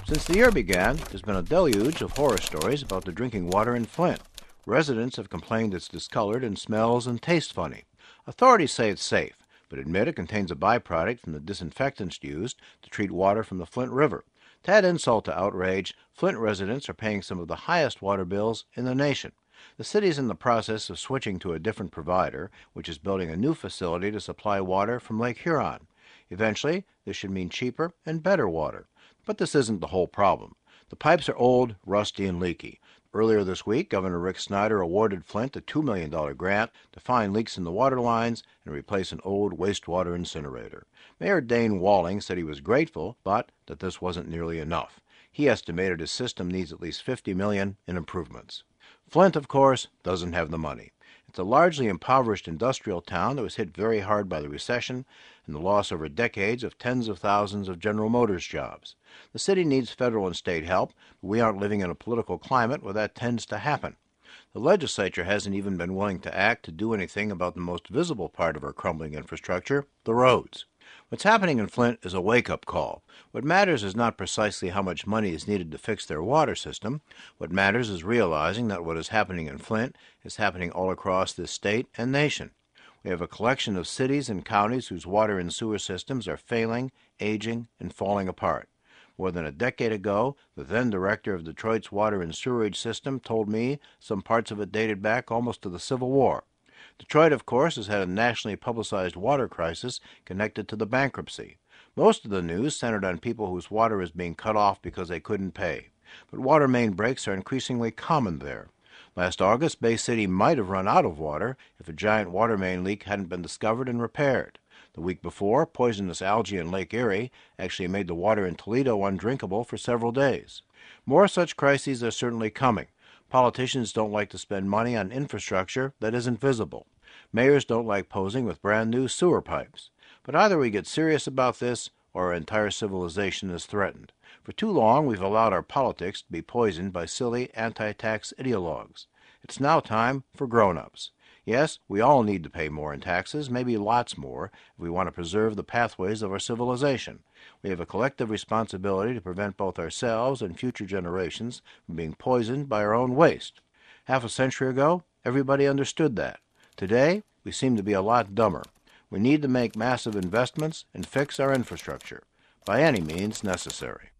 Since the year began, there's been a deluge of horror stories about the drinking water in Flint. Residents have complained it's discolored and smells and tastes funny. Authorities say it's safe, but admit it contains a byproduct from the disinfectants used to treat water from the Flint River. To add insult to outrage, Flint residents are paying some of the highest water bills in the nation. The city is in the process of switching to a different provider, which is building a new facility to supply water from Lake Huron. Eventually, this should mean cheaper and better water. But this isn't the whole problem. The pipes are old, rusty, and leaky. Earlier this week, Governor Rick Snyder awarded Flint a $2 million grant to find leaks in the water lines and replace an old wastewater incinerator. Mayor Dane Walling said he was grateful, but that this wasn't nearly enough. He estimated his system needs at least $50 million in improvements. Flint, of course, doesn't have the money. It's a largely impoverished industrial town that was hit very hard by the recession and the loss over decades of tens of thousands of General Motors jobs. The city needs federal and state help, but we aren't living in a political climate where that tends to happen. The legislature hasn't even been willing to act to do anything about the most visible part of our crumbling infrastructure, the roads. What's happening in Flint is a wake-up call. What matters is not precisely how much money is needed to fix their water system. What matters is realizing that what is happening in Flint is happening all across this state and nation. We have a collection of cities and counties whose water and sewer systems are failing, aging, and falling apart. More than a decade ago, the then director of Detroit's water and sewerage system told me some parts of it dated back almost to the Civil War. Detroit, of course, has had a nationally publicized water crisis connected to the bankruptcy. Most of the news centered on people whose water is being cut off because they couldn't pay. But water main breaks are increasingly common there. Last August, Bay City might have run out of water if a giant water main leak hadn't been discovered and repaired. The week before, poisonous algae in Lake Erie actually made the water in Toledo undrinkable for several days. More such crises are certainly coming. Politicians don't like to spend money on infrastructure that isn't visible. Mayors don't like posing with brand new sewer pipes. But either we get serious about this or our entire civilization is threatened. For too long, we've allowed our politics to be poisoned by silly anti-tax ideologues. It's now time for grown-ups. Yes, we all need to pay more in taxes, maybe lots more, if we want to preserve the pathways of our civilization. We have a collective responsibility to prevent both ourselves and future generations from being poisoned by our own waste. Half a century ago, everybody understood that. Today, we seem to be a lot dumber. We need to make massive investments and fix our infrastructure, by any means necessary.